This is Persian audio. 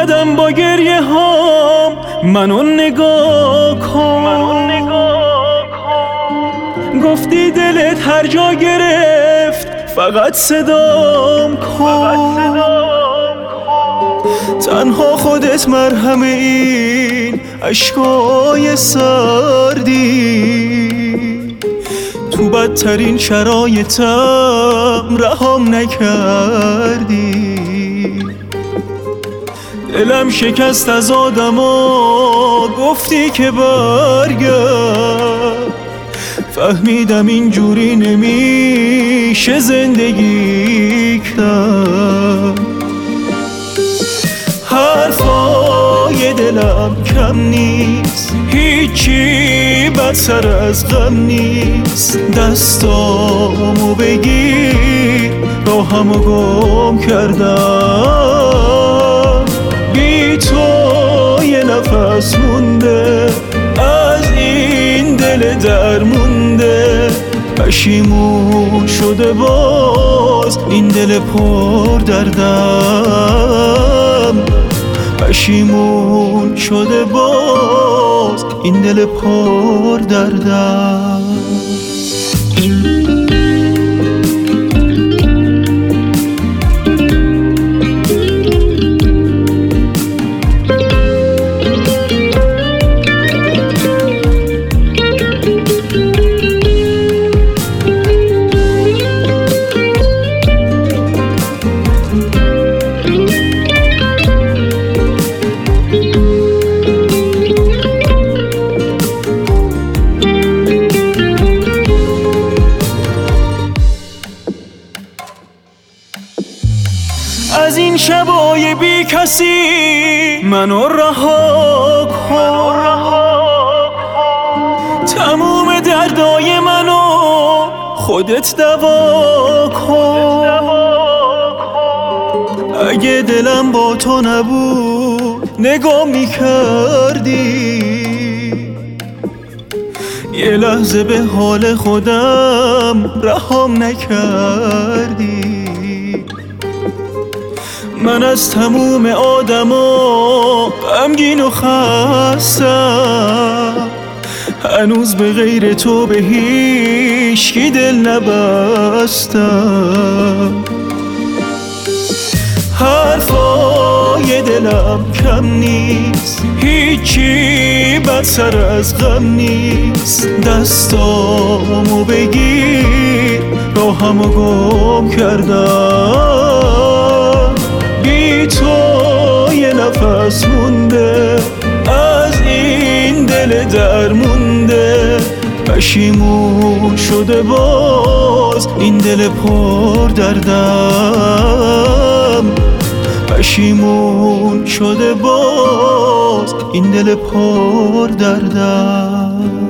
اومدم با گریه هام، منو نگاه کن. گفتی دلت هر جا گرفت فقط صدام کن. تنها خودت مرهم این اشکای سردی، تو بدترین شرایطم رهام نکردی. دلم شکست از آدما، گفتی که برگرد. فهمیدم اینجوری نمیشه زندگی کرد. حرفای دلم کم نیست، هیچی بدتر از غم نیست. دستامو بگیر، راهمو گم کردم. بی تو یه نفس مونده، از این دل درمونده. پشیمون شده باز این دل پر دردم. پشیمون شده باز این دل پر دردم. از این شبای بی کسی منو رها کن. تموم دردای منو خودت دوا کن. اگه دلم با تو نبود نگاه میکردی، یه لحظه به حال خودم رهام نکردی. من از تموم آدما غمگین و خستم، هنوز به غیر تو به هیچکی دل نبستم. حرفای دلم کم نیست، هیچی بدتر از غم نیست. دستامو بگیر، راهمو گم کردم. بی تو یه نفس مونده، از این دل درمونده. پشیمون شده باز این دل پر دردم. پشیمون شده باز این دل پر دردم.